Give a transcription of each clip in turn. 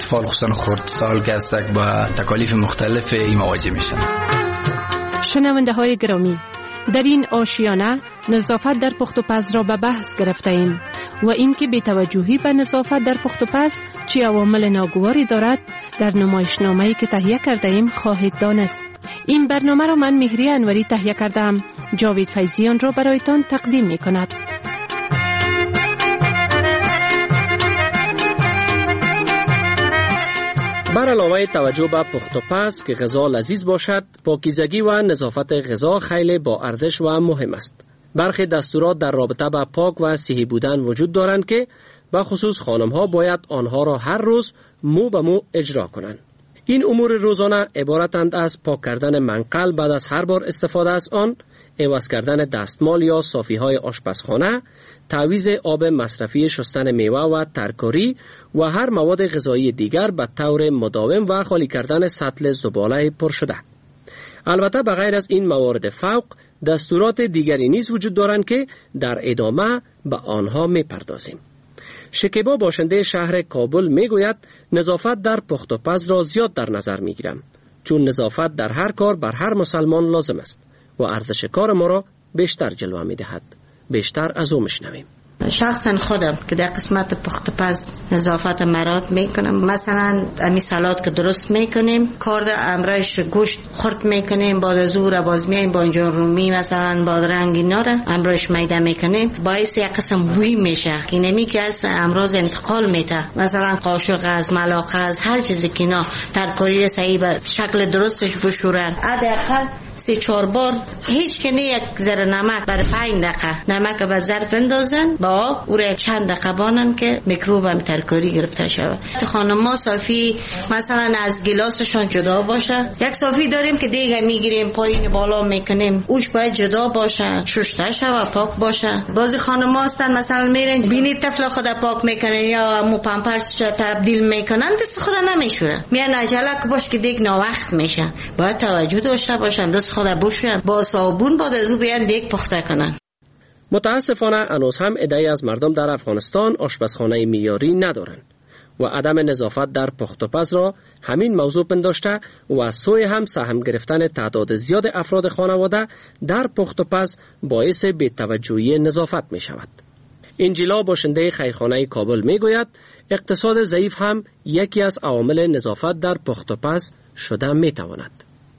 اطفال خصوصا خردسال که هستند با تکالیف مختلف مواجه میشن. شنونده های گرامی، در این آشیانه نظافت در پخت و پز را به بحث گرفته ایم و اینکه بی‌توجهی به نظافت در پخت و پز چه عوامل ناگواری دارد در نمایشنامه‌ای که تهیه کرده ایم خواهید دانست. این برنامه را من مهری انوری تهیه کردم. جاوید فیضیان را برایتان تقدیم می کند. بر علاوه توجه به پخت و پز که غذا لذیذ باشد، پاکیزگی و نظافت غذا خیلی با ارزش و مهم است. برخی دستورات در رابطه با پاک و صحی بودن وجود دارند که به خصوص خانم‌ها باید آنها را هر روز مو به مو اجرا کنند. این امور روزانه عبارتند از پاک کردن منقل بعد از هر بار استفاده از آن، عوض کردن دستمال یا صافی‌های آشپزخانه، تعویض آب مصرفی شستن میوه و ترکاری و هر مواد غذایی دیگر به طور مداوم و خالی کردن سطل زباله پر شده. البته بغیر از این موارد فوق، دستورات دیگری نیز وجود دارند که در ادامه به آنها می‌پردازیم. شکیبا باشنده شهر کابل میگوید نظافت در پخت و پز را زیاد در نظر میگیرم، چون نظافت در هر کار بر هر مسلمان لازم است و ارزش کار ما را بیشتر جلوه میدهد. بیشتر از او میشنویم. شخصا خودم که در قسمت پخت و پز نظافت مراد میکنم، مثلا امی سالاد که درست میکنیم، کارد امرایش گوشت خرد میکنیم، بعد از او را باز میایم بانجان رومی مثلا بادرنگ اینا را امرایش میده میکنیم، باعث یک قسم بوی میشه. اینمی که از امراض انتقال میده، مثلا قاشق از ملاقه از هر چیزی که اینا ترکاری صحیح به شکل درستش بشورن، حداقل 3-4 بار هیچ کنی یک ذره نمک برای 5 دقیقه نمک به ظرف بندازن با او را چند دقیقه بانن که میکروب هم ترکاری گرفته شود. خانم‌ها صافی مثلا از گلاسشان جدا باشه. یک صافی داریم که دیگه میگیریم پایین بالا میکنیم، اوش باید جدا باشه، شسته شود، پاک باشه. بعضی خانم‌ها هستن مثلا میرن بینی طفل خود پاک میکنن یا مو پامپرسش تبدیل میکنن، دست خود نمیشورن، میان عجله که باش که دیگه ناوقت میشه. باید توجه داشته باشن، دست خود بشورن با صابون، بعد از او بیان دیگه پخته کنن. متاسفانه هنوز هم عده‌ای از مردم در افغانستان آشپزخانه معیاری ندارند و عدم نظافت در پخت و پز را همین موضوع پنداشته و از سوی هم سهم گرفتن تعداد زیاد افراد خانواده در پخت و پز باعث بی‌توجهی نظافت می شود. انجیلا باشنده خیرخانه کابل می گوید اقتصاد ضعیف هم یکی از عوامل نظافت در پخت و پز شده می تواند.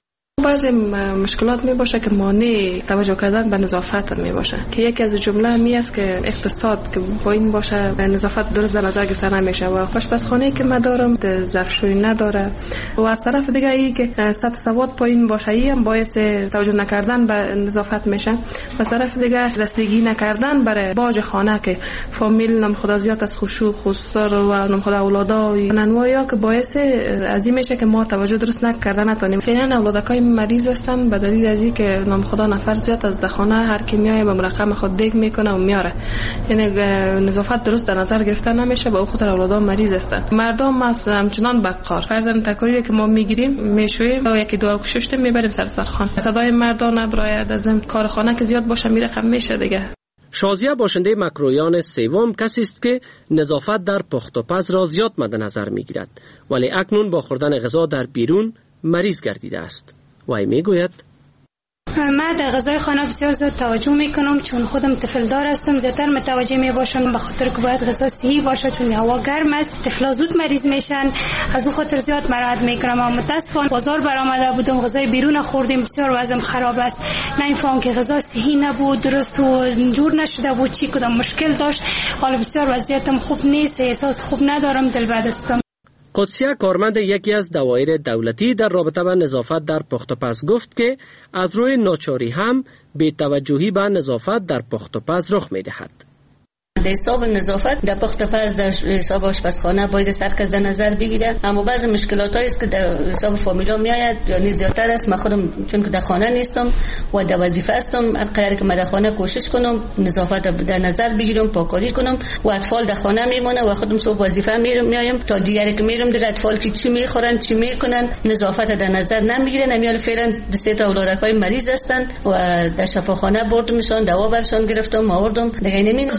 بعضی مشکلات می باشه که مانع توجه کردن به نظافت می باشه، که یکی از جمله می است که اقتصاد که پایین باشه نظافت درست در نظر گرفته نمیشه و آشپزخانه‌ای که من دارم ظرفشویی نداره و از طرف دیگه ای که سطح سواد پایین باشه ای هم باعث توجه نکردن به نظافت میشه. از طرف دیگه رسیدگی نکردن برای باج خانه که فامیل نام خدا زیاد از خشوع خستار و نام خدا اولادای ننوایا که باعث از این میشه که ما توجه درست نکردن نتونیم. فعلا اولادکای مریض هستن به دلیل از اینکه نام خدا نفر زیاد از دخانه هر کی میای به رقم خود دیگ میکنه و میاره، یعنی نظافت درست در نظر گرفته نمیشه، به خاطر اولادا مریض هستن. مردم از همچنان بدکار فرضاً تکاری که ما میگیریم میشویم و یکی دو کششته میبریم سرخانه. صدای مردان نبراید از این کارخانه که زیاد باشه میره کم میشه دیگه. شازیه باشنده مکرویان سوم کسی است که نظافت در پخت و پز را زیاد مد نظر میگیرد ولی اکنون با خوردن غذا در بیرون مریض گردیده است. وای میگوید من در غذای خانه بسیار زیاد توجه میکنم، چون خودم طفل دار هستم، زیادتر متوجه میباشم به خاطر که باید غذا صحی باشه، چون هوا گرم است، طفلا زود مریض میشن، از اون خاطر زیاد مراعات میکنم. اما متاسفانه بازار برآمده بودم غذای بیرون خوردیم، بسیار وضعم خراب است. نمیفهم که غذا صحی نبود، درست و جور نشده بود، چی کدام مشکل داشت. حالا بسیار وضعیتم خوب نیست، احساس خوب ندارم، دلبد هستم. قدسیه کارمند یکی از دوایر دولتی در رابطه با نظافت در پخت و پز گفت که از روی ناچاری هم بی‌توجهی به نظافت در پخت و پز رخ می‌دهد. در حساب نظافت در پخت و پز در حساب آشپزخانه باید سرکس در نظر بگیره، اما بعضی مشکلات است که در حساب فامیلا میآید، یعنی زیادتر است. من خودم چون که در خانه نیستم و در وظیفه هستم، هر قدر که من در خانه کوشش کنم نظافت در نظر بگیرم، پاکاری کنم و اطفال در خانه میمونه و خودم صبح وظیفه میایم تا دیگری که میرم دیگه اطفال که چی میخورن چی میکنن نظافت در نظر نمیگیرن. امیال فعلا سه تا اولادکای مریض هستند و در شفاخانه بردمشان، دوا برشان گرفتم آوردم دیگه. نمی زیادتر نان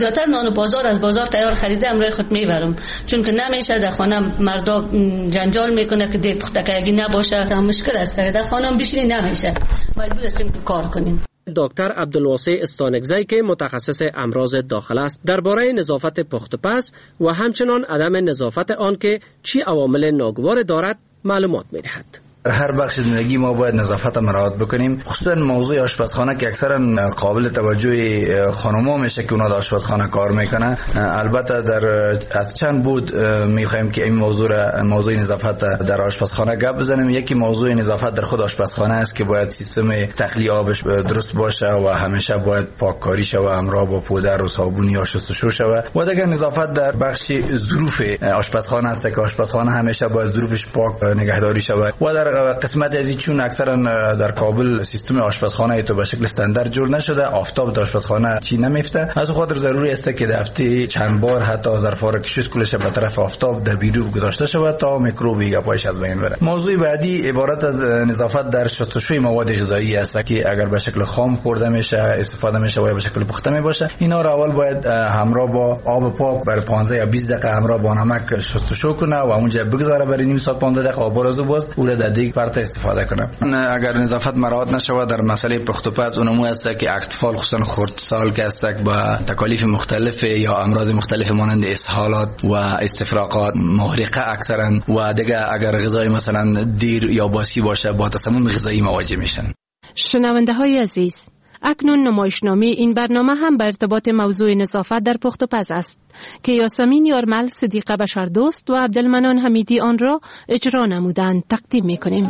مال بازار از بازار تیار خریده امروز خود میبرم، چون که نمیشه در خانه مردا جنجال میکنه که دی پختگی نباشه، تا مشکل است. در خانه بشینی نمیشه، مجبور هستیم که کار کنیم. دکتر عبدالواسع استانگزی که متخصص امراض داخله است درباره نظافت پخت و پز و همچنان عدم نظافت آن که چی عوامل ناگوار دارد معلومات می‌دهد. هر بخش زندگی ما باید نظافت مراعات بکنیم، خصوصا موضوع آشپزخانه که اکثرا قابل توجه خانم‌ها میشه که اونا در آشپزخانه کار میکنن. البته از چند بود میخوایم که این موضوع نظافت در آشپزخانه گپ بزنیم. یکی موضوع نظافت در خود آشپزخانه است که باید سیستم تخلیه آبش درست باشه و همیشه باید پاککاری شه و همراه با پودر و صابون یا شستشو شه. و دیگر نظافت در بخش ظروف آشپزخانه است که آشپزخانه همیشه باید ظروفش پاک نگهداری شه. و در قسمت از چون اکثرا در کابل سیستم آشپزخانه تو به شکل استاندارد جور نشده، آفتاب در آشپزخانه چی نمیفته، از خاطر ضروری است که در هفته چند بار حتی ظرفا را کشید کلش به طرف آفتاب در بیرون گذاشته شود تا میکروبی گپایش از بین بره. موضوع بعدی عبارت از نظافت در شستشوی مواد غذایی است که اگر به شکل خام خورده میشه استفاده میشه و یا به شکل پخته میباشه، اینا را اول باید همراه با آب پاک برای 15 یا 20 دقیقه همراه با نمک شستشو کنه و اونجا بگذاره برای نیم ساعت 15 دقیقه آب را باز او را در دیگ پرت استفاده کنه. اگر نظافت مراعات نشود در مسئله پخت و پز اونمو است که اطفال خصوصا خردسال که است با تکالیف مختلف یا امراض مختلف مانند اسهالات و استفراغات محرقه اکثرا و دیگه اگر غذای مثلا دیر یا باسی باشه با تسمم غذایی مواجه میشن. شنونده های عزیز، اکنون نمایشنامه این برنامه هم به ارتباط موضوع نظافت در پخت و پز است که یاسمین یارمل، صدیقه بشردوست و عبدالمنان حمیدی آن را اجرا نمودند. تقدیم میکنیم.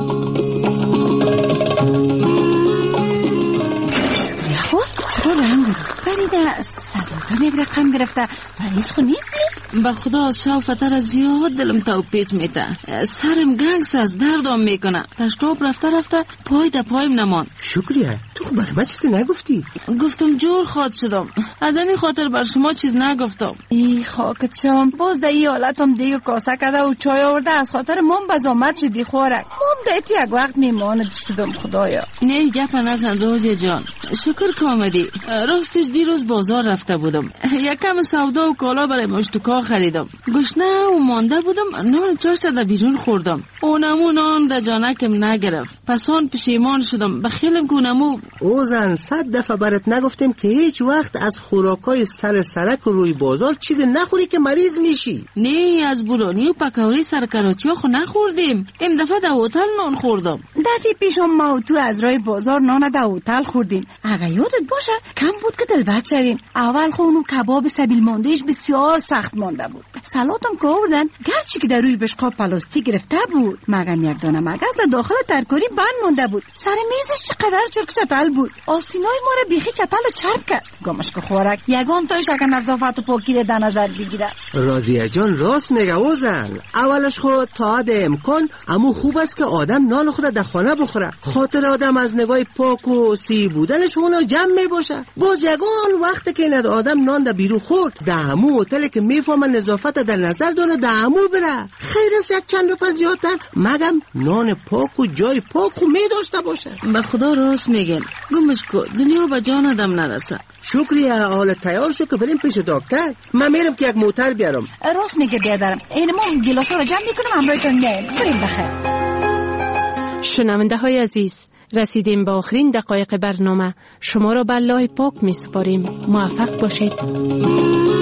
چرا رنگ فریده صداقم یک رقم گرفته مریض خود نیستی؟ به خدا شافتر از زیاد دلم توپیت میته، سرم گنگس از دردم میکنه، تشتاب رفته پای تا پایم نمان. شکریه تو خب برای من چیزی نگفتی؟ گفتم جور خواد شدم، از همین خاطر بر شما چیز نگفتم. ای خاکت شم، باز در این حالتم دیگه کاسه کده و چای آورده از خاطر مام بزامت شدی خورک. مام دیتی یک وقت میماند شدم خدایا. نه گپ نزن روزی جان، شکر کامدی. راستش دیروز بازار رفته بودم، یکم سودا و کالا برای مشتکا خریدم. گشنه و مانده بودم، نان چاشت در بیرون خوردم، اونمو نان در جانکم نگرفت. پسان پشیمان شدم، بخیلم که اونمو. اوزن 100 دفعه برات نگفتم که هیچ وقت از خوراکای سرک روی بازار چیز نخوری که مریض میشی. نه از بولونی و پکوری سرکراچی خو نخوردیم، این دفعه در هتل نان خوردم. دفعه پیشم ما و تو از رای بازار نان در هتل خوردیم. اگه یادت باشه کم بود که دلبت شویم. اول خونو کباب سبیل ماندهش بسیار سخت مانده بود، سلاتم که آوردن گرچه که در روی بشقاب پلاستیک گرفته بود مگن یک دانه مگس در داخل ترکاری بند مانده بود. سر میزش چقدر چرک چتل بود، آستینای ما را بیخی چتل و چرب کرد. گمش که خوراک یگان تایش اگه نظافت و پاکی در نظر بگیره. راضیه جان راست میگه اوزن، اولش خود تا حد امکان اما خوب است که آدم نان خود در خانه بخوره، خاطر آدم از نگاه پاک و سی بودنش اونا جمع میباشه. باز یگان وقتی که این آدم نان در بیرون خورد در همو هتل که میفهمن نظافت در نظر داره در همو بره، خیر است یک چند روپا زیادتر مگم نان پاک و جای پاک خو میداشته باشه. به خدا راست میگن، گمش کو دنیا به جان آدم نرسه. شکریه، حالا تیار شو که بریم پیش دکتر. من میرم که یک موتر بیارم. راست میگه بیادرم، این ما گلاسا رو جمع میکنم همراهتون میایم. بریم بخیر. شنونده های عزیز، رسیدیم به آخرین دقایق برنامه. شما را به الله پاک می سپاریم. موفق باشید.